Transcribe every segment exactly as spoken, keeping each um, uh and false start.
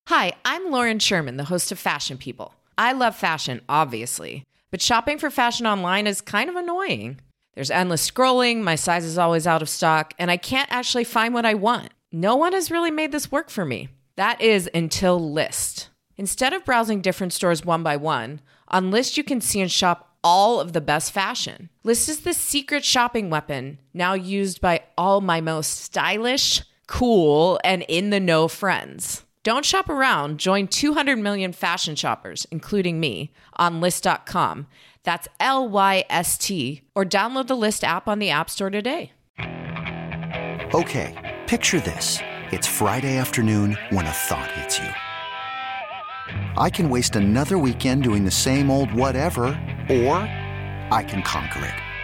Hi, I'm Lauren Sherman, the host of Fashion People. I love fashion, obviously, but shopping for fashion online is kind of annoying. There's endless scrolling, my size is always out of stock, and I can't actually find what I want. No one has really made this work for me. That is until Lyst. Instead of browsing different stores one by one, on Lyst you can see and shop all of the best fashion. Lyst is the secret shopping weapon, now used by all my most stylish, cool, and in-the-know friends. Don't shop around. Join two hundred million fashion shoppers, including me, on Lyst dot com. That's L Y S T, or download the Lyst app on the App Store today. Okay, picture this. It's Friday afternoon when a thought hits you. I can waste another weekend doing the same old whatever, or I can conquer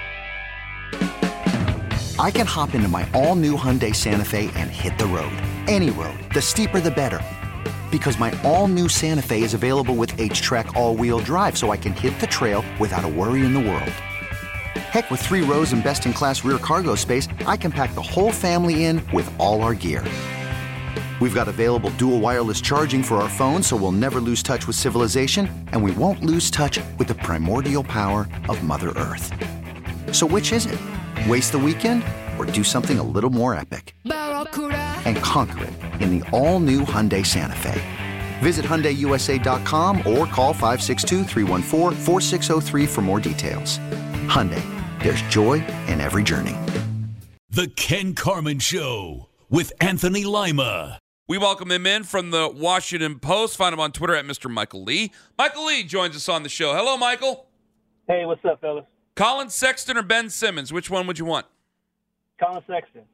it. I can hop into my all-new Hyundai Santa Fe and hit the road. Any road. The steeper, the better. Because my all-new Santa Fe is available with H-Track all-wheel drive, so I can hit the trail without a worry in the world. Heck, with three rows and best-in-class rear cargo space, I can pack the whole family in with all our gear. We've got available dual wireless charging for our phones, so we'll never lose touch with civilization, and we won't lose touch with the primordial power of Mother Earth. So which is it? Waste the weekend or do something a little more epic? And conquer it in the all-new Hyundai Santa Fe. Visit Hyundai U S A dot com or call five six two, three one four, four six zero three for more details. Hyundai, there's joy in every journey. The Ken Carman Show with Anthony Lima. We welcome him in from the Washington Post. Find him on Twitter at Mister Michael Lee. Michael Lee joins us on the show. Hello, Michael. Hey, what's up, fellas? Colin Sexton or Ben Simmons? Which one would you want? Colin Sexton.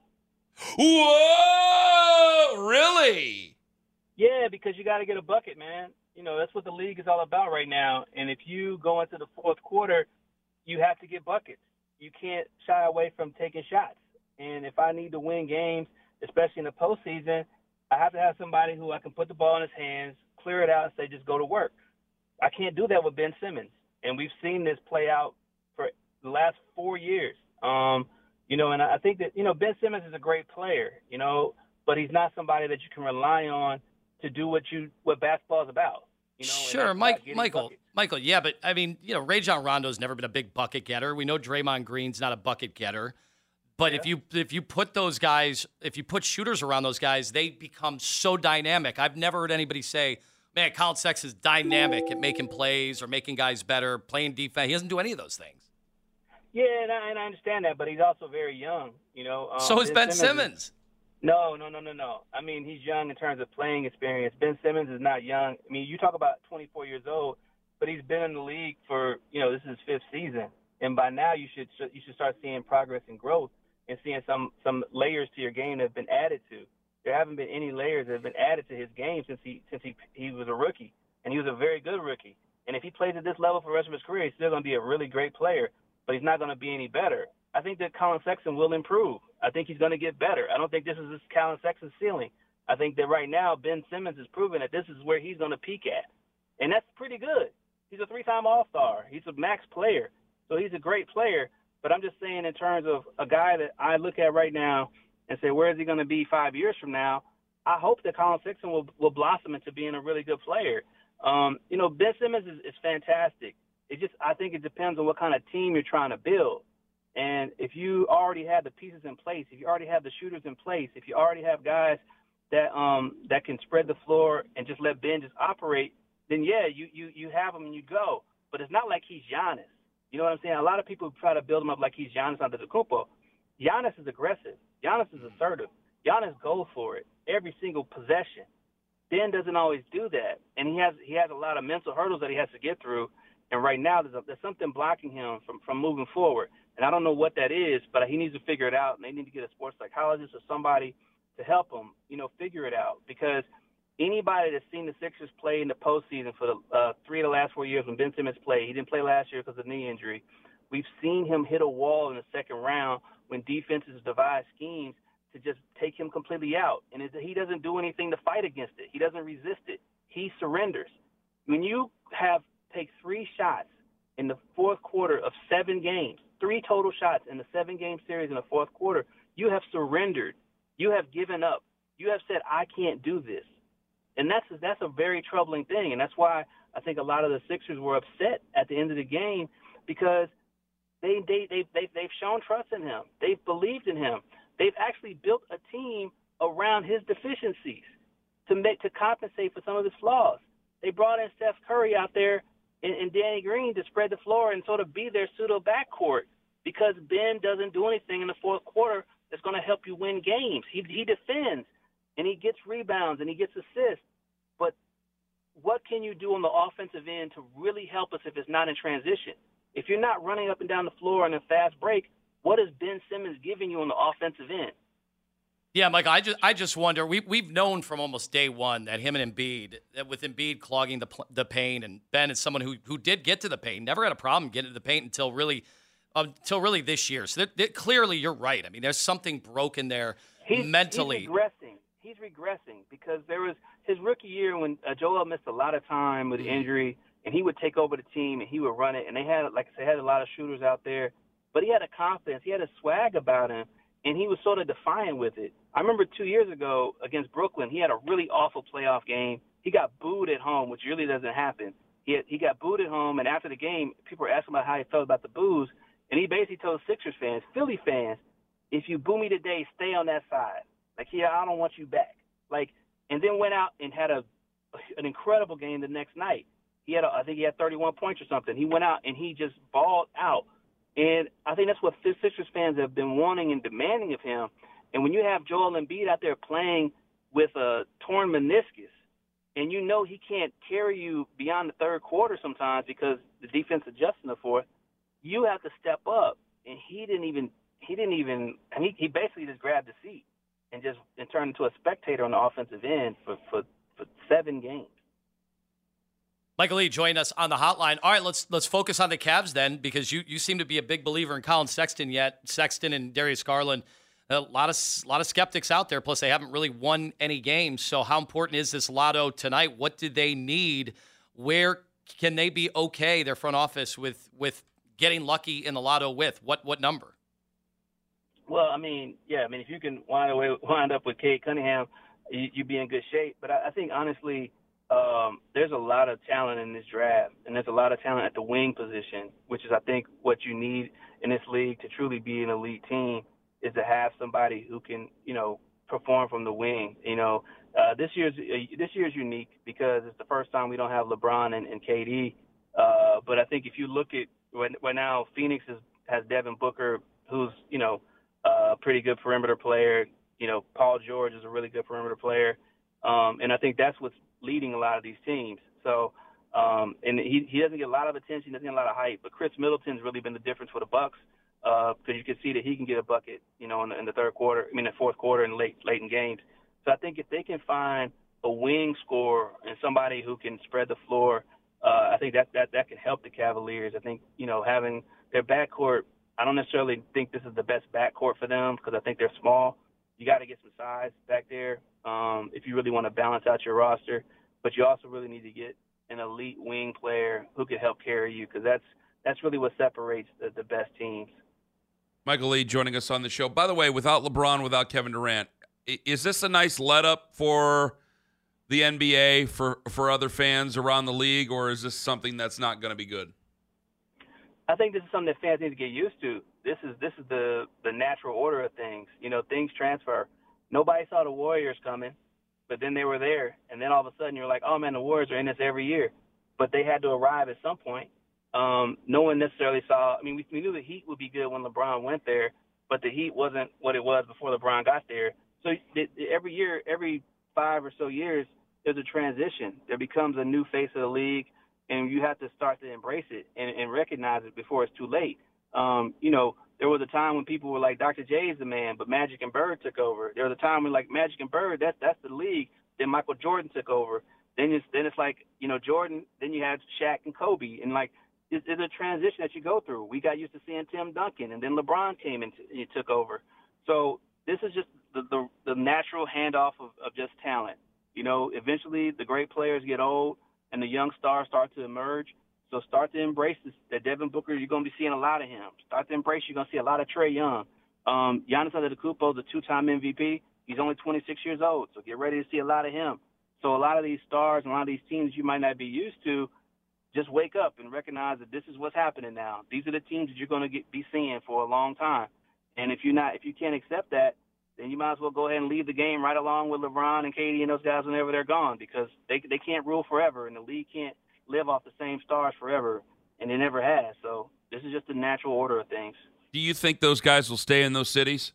Whoa! Really? Yeah, because you got to get a bucket, man. You know, that's what the league is all about right now. And if you go into the fourth quarter, you have to get buckets. You can't shy away from taking shots. And if I need to win games, especially in the postseason, I have to have somebody who I can put the ball in his hands, clear it out, and say, just go to work. I can't do that with Ben Simmons. And we've seen this play out for the last four years. Um, you know, and I think that, you know, Ben Simmons is a great player, you know, but he's not somebody that you can rely on to do what you what basketball is about. You know, sure, Mike, Michael, buckets. Michael, yeah, but, I mean, you know, Rajon Rondo's never been a big bucket getter. We know Draymond Green's not a bucket getter. But yeah. if you if you put those guys, if you put shooters around those guys, they become so dynamic. I've never heard anybody say, man, Colin Sexton is dynamic at making plays or making guys better, playing defense. He doesn't do any of those things. Yeah, and I, and I understand that, but he's also very young, you know. Um, so is Ben, ben Simmons. Simmons. No, no, no, no, no. I mean, he's young in terms of playing experience. Ben Simmons is not young. I mean, you talk about twenty-four years old, but he's been in the league for, you know, this is his fifth season. And by now you should you should start seeing progress and growth and seeing some, some layers to your game that have been added to. There haven't been any layers that have been added to his game since he since he, he was a rookie. And he was a very good rookie. And if he plays at this level for the rest of his career, he's still going to be a really great player, but he's not going to be any better. I think that Colin Sexton will improve. I think he's going to get better. I don't think this is this Colin Sexton's ceiling. I think that right now Ben Simmons has proven that this is where he's going to peak at. And that's pretty good. He's a three-time All-Star. He's a max player. So he's a great player. But I'm just saying in terms of a guy that I look at right now and say, where is he going to be five years from now? I hope that Colin Sexton will, will blossom into being a really good player. Um, you know, Ben Simmons is, is fantastic. It just, I think it depends on what kind of team you're trying to build. And if you already have the pieces in place, if you already have the shooters in place, if you already have guys that um, that can spread the floor and just let Ben just operate, then, yeah, you, you, you have him and you go. But it's not like he's Giannis. You know what I'm saying? A lot of people try to build him up like he's Giannis Antetokounmpo. Giannis is aggressive. Giannis is assertive. Giannis goes for it every single possession. Ben doesn't always do that, and he has he has a lot of mental hurdles that he has to get through. And right now, there's, a, there's something blocking him from, from moving forward. And I don't know what that is, but he needs to figure it out, and they need to get a sports psychologist or somebody to help him, you know, figure it out. Because anybody that's seen the Sixers play in the postseason for the uh, three of the last four years when Ben Simmons played, he didn't play last year because of knee injury. We've seen him hit a wall in the second round when defenses devise schemes to just take him completely out. And it, he doesn't do anything to fight against it. He doesn't resist it. He surrenders. When you have take three shots in the fourth quarter of seven games, three total shots in the seven-game series in the fourth quarter, you have surrendered. You have given up. You have said, I can't do this. And that's that's a very troubling thing. And that's why I think a lot of the Sixers were upset at the end of the game, because they, they, they, they, they've shown trust in him. They've believed in him. They've actually built a team around his deficiencies to make to compensate for some of his flaws. They brought in Steph Curry out there and, and Danny Green to spread the floor and sort of be their pseudo backcourt, because Ben doesn't do anything in the fourth quarter that's going to help you win games. He he defends, and he gets rebounds, and he gets assists. But what can you do on the offensive end to really help us if it's not in transition? If you're not running up and down the floor in a fast break, what is Ben Simmons giving you on the offensive end? Yeah, Mike, I just I just wonder. We we've known from almost day one that him and Embiid, that with Embiid clogging the the paint, and Ben is someone who who did get to the paint, never had a problem getting to the paint until really um, until really this year. So that, that, clearly, you're right. I mean, there's something broken there he's, mentally. He's regressing. He's regressing because there was his rookie year when uh, Joel missed a lot of time with injury, and he would take over the team and he would run it. And they had, like I said, had a lot of shooters out there, but he had a confidence, he had a swag about him. And he was sort of defiant with it. I remember two years ago against Brooklyn, he had a really awful playoff game. He got booed at home, which really doesn't happen. He had, he got booed at home, and after the game, people were asking about how he felt about the boos, and he basically told Sixers fans, Philly fans, if you boo me today, stay on that side. Like, yeah, I don't want you back. Like, and then went out and had a an incredible game the next night. He had, a, I think he had thirty-one points or something. He went out and he just balled out. And I think that's what Sixers fans have been wanting and demanding of him. And when you have Joel Embiid out there playing with a torn meniscus, and you know he can't carry you beyond the third quarter sometimes because the defense adjusts in the fourth, you have to step up. And he didn't even he didn't even I mean he basically just grabbed the seat and just and turned into a spectator on the offensive end for, for, for seven games. Michael Lee joined us on the hotline. All right, let's let's focus on the Cavs then, because you, you seem to be a big believer in Colin Sexton yet. Sexton and Darius Garland, a lot of a lot of skeptics out there. Plus, they haven't really won any games. So, how important is this lotto tonight? What do they need? Where can they be okay? Their front office with with getting lucky in the lotto with what what number? Well, I mean, yeah, I mean, if you can wind away wind up with Cade Cunningham, you, you'd be in good shape. But I, I think honestly. Um, there's a lot of talent in this draft, and there's a lot of talent at the wing position, which is, I think, what you need in this league to truly be an elite team is to have somebody who can, you know, perform from the wing. You know, uh, this year's uh, this year's unique because it's the first time we don't have LeBron and, and K D. Uh, but I think if you look at right, right now, Phoenix is, has Devin Booker, who's, you know, a pretty good perimeter player. You know, Paul George is a really good perimeter player, um, and I think that's what's leading a lot of these teams. So, um, and he, he doesn't get a lot of attention, he doesn't get a lot of hype, but Chris Middleton's really been the difference for the Bucks because uh, you can see that he can get a bucket, you know, in the, in the third quarter, I mean, the fourth quarter and late, late in games. So I think if they can find a wing scorer and somebody who can spread the floor, uh, I think that, that, that can help the Cavaliers. I think, you know, having their backcourt, I don't necessarily think this is the best backcourt for them because I think they're small. You got to get some size back there um, if you really want to balance out your roster. But you also really need to get an elite wing player who can help carry you because that's that's really what separates the, the best teams. Michael Lee joining us on the show. By the way, without LeBron, without Kevin Durant, is this a nice let-up for the N B A, for, for other fans around the league, or is this something that's not going to be good? I think this is something that fans need to get used to. This is this is the, the natural order of things. You know, things transfer. Nobody saw the Warriors coming, but then they were there. And then all of a sudden you're like, oh, man, the Warriors are in this every year. But they had to arrive at some point. Um, no one necessarily saw – I mean, we, we knew the Heat would be good when LeBron went there, but the Heat wasn't what it was before LeBron got there. So it, every year, every five or so years, there's a transition. There becomes a new face of the league, and you have to start to embrace it and, and recognize it before it's too late. Um, you know, there was a time when people were like, Doctor J is the man, but Magic and Bird took over. There was a time when, like, Magic and Bird, that's, that's the league. Then Michael Jordan took over. Then it's, then it's like, you know, Jordan, then you had Shaq and Kobe. And, like, it's, it's a transition that you go through. We got used to seeing Tim Duncan, and then LeBron came and t- took over. So this is just the, the, the natural handoff of, of just talent. You know, eventually the great players get old, and the young stars start to emerge. So start to embrace this, that Devin Booker, you're going to be seeing a lot of him. Start to embrace, you're going to see a lot of Trae Young. Um, Giannis Antetokounmpo is a two-time M V P. He's only twenty-six years old, so get ready to see a lot of him. So a lot of these stars and a lot of these teams you might not be used to, just wake up and recognize that this is what's happening now. These are the teams that you're going to get, be seeing for a long time. And if you're not, if you can't accept that, then you might as well go ahead and leave the game right along with LeBron and K D and those guys whenever they're gone, because they they can't rule forever, and the league can't live off the same stars forever, and it never has. So this is just the natural order of things. Do you think those guys will stay in those cities?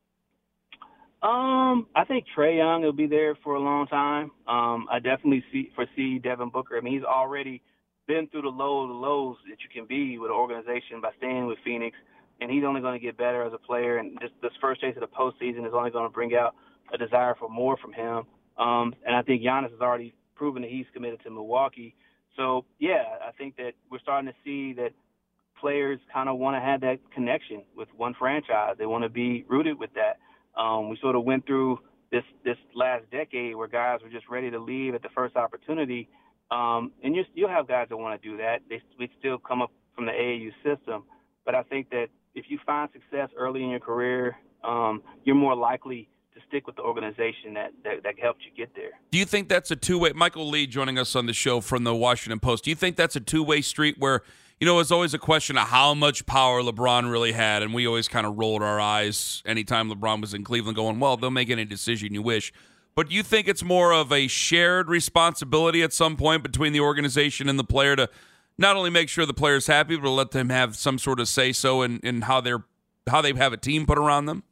Um, I think Trae Young will be there for a long time. Um, I definitely see foresee Devin Booker. I mean, he's already been through the low of the lows that you can be with an organization by staying with Phoenix, and he's only going to get better as a player. And this, this first taste of the postseason is only going to bring out a desire for more from him. Um, and I think Giannis has already proven that he's committed to Milwaukee. So, yeah, I think that we're starting to see that players kind of want to have that connection with one franchise. They want to be rooted with that. Um, we sort of went through this this last decade where guys were just ready to leave at the first opportunity. Um, and you, you'll have guys that want to do that. They we still come up from the A A U system. But I think that if you find success early in your career, um, you're more likely to stick with the organization that, that, that helped you get there. Do you think that's a two-way? Michael Lee joining us on the show from the Washington Post. Do you think that's a two-way street where, you know, it's always a question of how much power LeBron really had, and we always kind of rolled our eyes anytime LeBron was in Cleveland going, well, they'll make any decision you wish. But do you think it's more of a shared responsibility at some point between the organization and the player to not only make sure the player's happy, but to let them have some sort of say-so in, in how they're how they have a team put around them?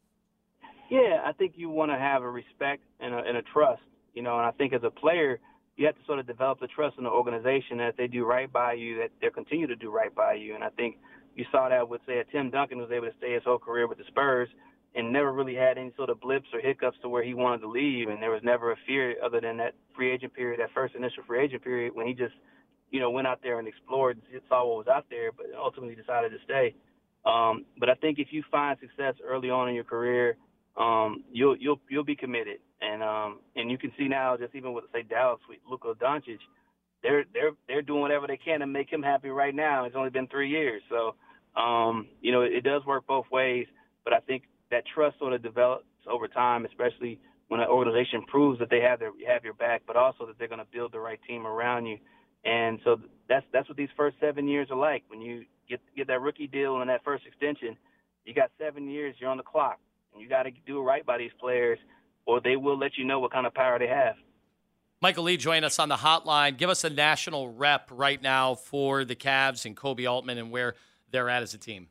Yeah, I think you want to have a respect and a, and a trust, you know, and I think as a player, you have to sort of develop the trust in the organization that if they do right by you, that they'll continue to do right by you. And I think you saw that with, say, a Tim Duncan who was able to stay his whole career with the Spurs and never really had any sort of blips or hiccups to where he wanted to leave. And there was never a fear other than that free agent period, that first initial free agent period when he just, you know, went out there and explored and saw what was out there, but ultimately decided to stay. Um, but I think if you find success early on in your career, um, you'll you'll you'll be committed, and um, and you can see now, just even with say Dallas with Luka Doncic, they're they're they're doing whatever they can to make him happy right now. It's only been three years, so um, you know it, it does work both ways. But I think that trust sort of develops over time, especially when an organization proves that they have their have your back, but also that they're going to build the right team around you. And so that's that's what these first seven years are like. When you get get that rookie deal and that first extension, you got seven years. You're on the clock. And you got to do it right by these players, or they will let you know what kind of power they have. Michael Lee join us on the hotline. Give us a national rep right now for the Cavs and Kobe Altman and where they're at as a team.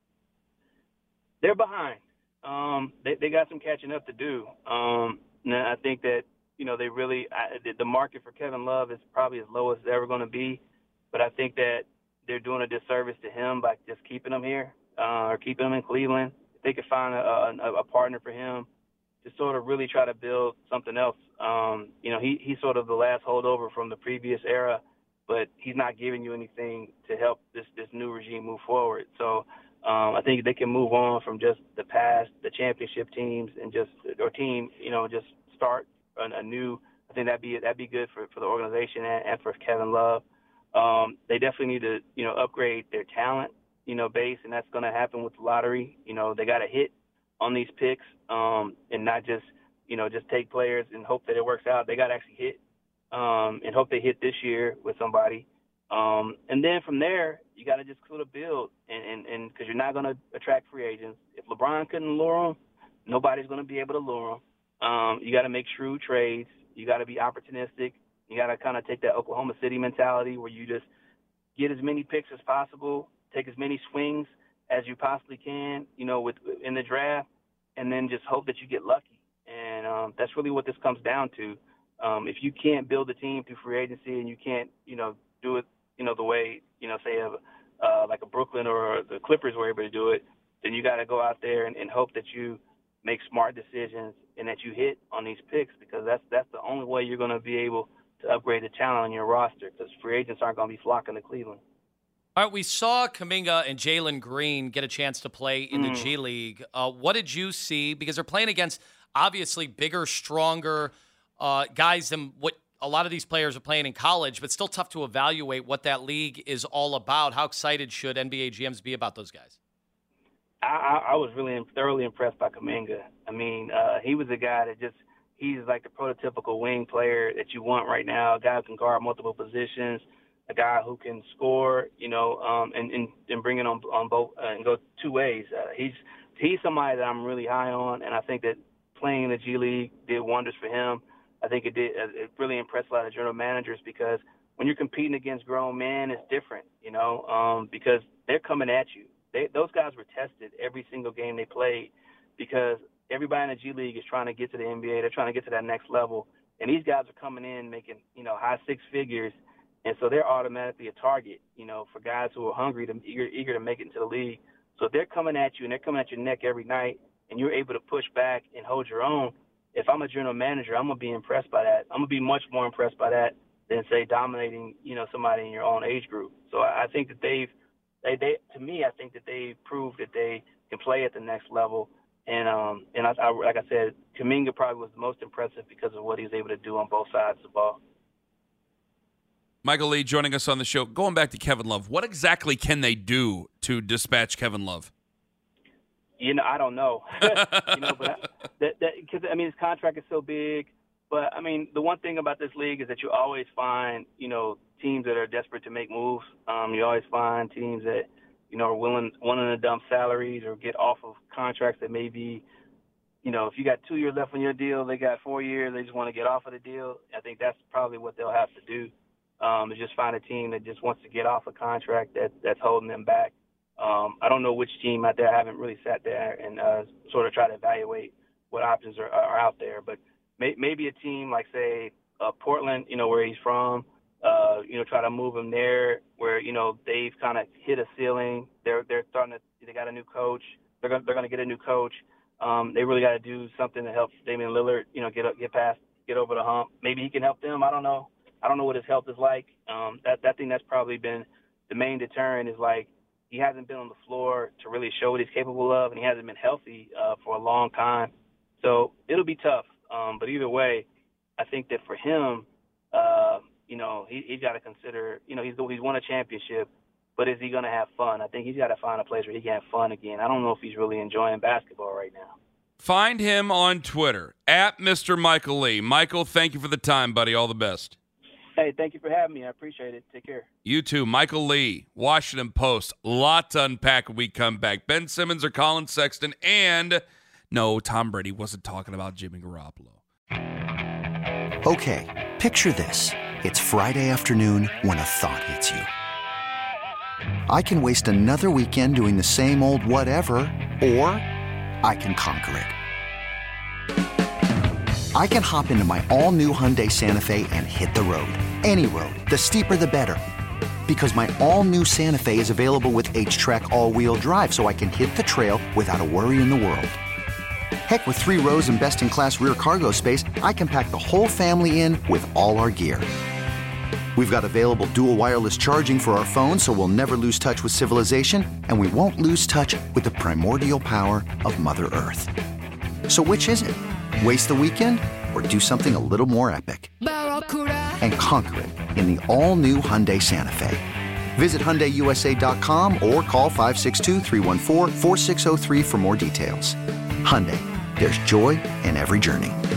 They're behind. Um, they, they got some catching up to do. Um, and I think that, you know, they really I, – the market for Kevin Love is probably as low as it's ever going to be. But I think that they're doing a disservice to him by just keeping him here uh, or keeping him in Cleveland. They could find a, a, a partner for him to sort of really try to build something else. Um, you know, he, he's sort of the last holdover from the previous era, but he's not giving you anything to help this, this new regime move forward. So um, I think they can move on from just the past, the championship teams, and just or team, you know, just start a, a new. I think that'd be that'd be good for, for the organization and, and for Kevin Love. Um, they definitely need to, you know, upgrade their talent, you know, base, and that's going to happen with the lottery. You know, they got to hit on these picks um, and not just, you know, just take players and hope that it works out. They got to actually hit um, and hope they hit this year with somebody. Um, and then from there, you got to just sort of build, and and and because you're not going to attract free agents. If LeBron couldn't lure them, nobody's going to be able to lure them. Um, you got to make shrewd trades. You got to be opportunistic. You got to kind of take that Oklahoma City mentality where you just get as many picks as possible, take as many swings as you possibly can, you know, with in the draft, and then just hope that you get lucky. And um, that's really what this comes down to. Um, if you can't build a team through free agency and you can't, you know, do it, you know, the way, you know, say, a, uh, like a Brooklyn or the Clippers were able to do it, then you got to go out there and, and hope that you make smart decisions and that you hit on these picks, because that's that's the only way you're going to be able to upgrade the talent on your roster, because free agents aren't going to be flocking to Cleveland. All right, we saw Kuminga and Jalen Green get a chance to play in the mm. G League. Uh, what did you see? Because they're playing against obviously bigger, stronger uh, guys than what a lot of these players are playing in college, but still tough to evaluate what that league is all about. How excited should N B A G Ms be about those guys? I, I was really thoroughly impressed by Kuminga. I mean, uh, he was a guy that just he's like the prototypical wing player that you want right now, a guy who can guard multiple positions, a guy who can score, you know, um, and, and, and bring it on on both uh, and go two ways. Uh, he's he's somebody that I'm really high on, and I think that playing in the G League did wonders for him. I think it did. It really impressed a lot of general managers because when you're competing against grown men, it's different, you know, um, because they're coming at you. They, those guys were tested every single game they played because everybody in the G League is trying to get to the N B A. They're trying to get to that next level, and these guys are coming in making, you know, high six figures, and so they're automatically a target, you know, for guys who are hungry, to eager, eager to make it into the league. So if they're coming at you and they're coming at your neck every night, and you're able to push back and hold your own, if I'm a general manager, I'm going to be impressed by that. I'm going to be much more impressed by that than, say, dominating, you know, somebody in your own age group. So I think that they've, they, they to me, I think that they've proved that they can play at the next level. And, um, and I, I, like I said, Kuminga probably was the most impressive because of what he was able to do on both sides of the ball. Michael Lee joining us on the show. Going back to Kevin Love, what exactly can they do to dispatch Kevin Love? You know, I don't know. you know, but that, that, because I mean, his contract is so big. But I mean, the one thing about this league is that you always find, you know, teams that are desperate to make moves. Um, you always find teams that, you know, are willing willing to dump salaries or get off of contracts that may be, you know, if you got two years left on your deal, they got four years, they just want to get off of the deal. I think that's probably what they'll have to do. Um, is just find a team that just wants to get off a contract that that's holding them back. Um, I don't know which team out there. I haven't really sat there and uh, sort of try to evaluate what options are, are out there. But may, maybe a team like, say, uh, Portland, you know, where he's from, uh, you know, try to move him there where, you know, they've kind of hit a ceiling. They're they're starting to – they got a new coach. They're going they're going to get a new coach. Um, they really got to do something to help Damian Lillard, you know, get up, get past, get over the hump. Maybe he can help them. I don't know. I don't know what his health is like. Um, that that thing that's probably been the main deterrent is like, he hasn't been on the floor to really show what he's capable of, and he hasn't been healthy uh, for a long time. So it'll be tough. Um, but either way, I think that for him, uh, you know, he, he's got to consider, you know, he's he's won a championship, but is he going to have fun? I think he's got to find a place where he can have fun again. I don't know if he's really enjoying basketball right now. Find him on Twitter, at Mister Michael Lee. Michael, thank you for the time, buddy. All the best. Hey, thank you for having me. I appreciate it. Take care. You too. Michael Lee, Washington Post. A lot to unpack when we come back. Ben Simmons or Colin Sexton. And no, Tom Brady wasn't talking about Jimmy Garoppolo. Okay, picture this. It's Friday afternoon when a thought hits you. I can waste another weekend doing the same old whatever, or I can conquer it. I can hop into my all-new Hyundai Santa Fe and hit the road. Any road. The steeper, the better. Because my all-new Santa Fe is available with H-Track all-wheel drive, so I can hit the trail without a worry in the world. Heck, with three rows and best-in-class rear cargo space, I can pack the whole family in with all our gear. We've got available dual wireless charging for our phones, so we'll never lose touch with civilization, and we won't lose touch with the primordial power of Mother Earth. So which is it? Waste the weekend or do something a little more epic? And conquer it in the all-new Hyundai Santa Fe. Visit Hyundai U S A dot com or call five six two, three one four, four six zero three for more details. Hyundai, there's joy in every journey.